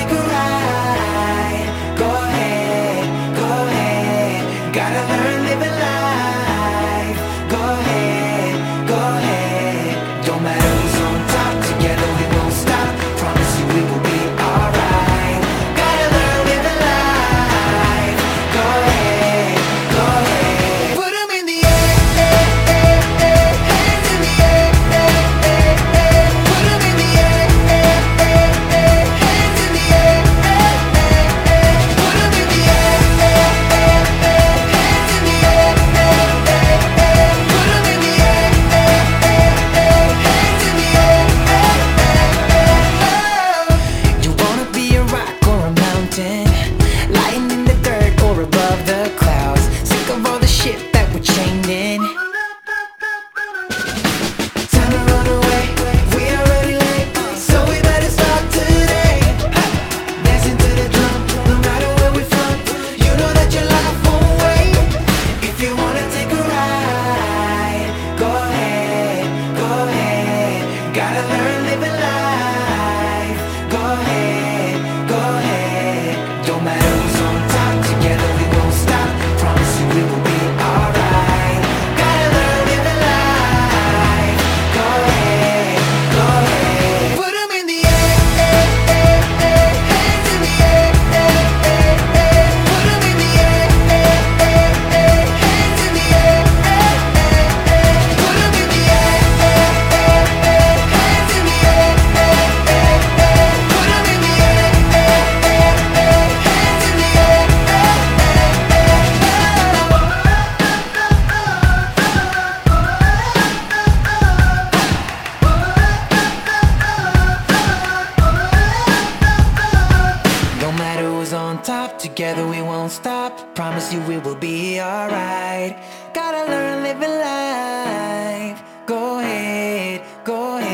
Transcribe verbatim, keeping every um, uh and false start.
take a ride, go ahead, go ahead. Gotta learn living life. Go ahead, go ahead. Don't matter who's on top, together we won't stop. Promise you we will be alright. Gotta learn living life. Go ahead, go ahead. Put 'em in the air, air, air, air. Hands in the air, air, air, air. Put 'em in the air, air, air, air. Hands in the air, air, air, air. Put 'em in the air, air, air, air. Hands in the air, air, air, air. Put 'em in the air, air, air, air. Hands in the air, air, air, air. Oh. You wanna be a rock or a mountain, lying in the dirt or above the clouds. Sick of all the shit that we're chained in. Time to run away, we already late, so we better start today. Dancing to the drum, no matter where we're from. You know that your life won't wait. If you wanna take a ride, go ahead, go ahead. Gotta learn living life. Go ahead, go ahead. Don't matter who's on top, together we won't stop. Promise you we will be alright. Gotta learn living life. Go ahead, go ahead. Put 'em in the air, air, air, air. Hands in the air, air, air, air. Put 'em in the air, air, air, air. Hands in the air, air, air, air. Put 'em in the air, air, air, air. Hands in the air, air, air, air. Put 'em in the air, air, air, air. Hands in the air, air, no matter who's on top, together we won't stop. Promise you we will be alright. Gotta learn living life. Go ahead, go ahead.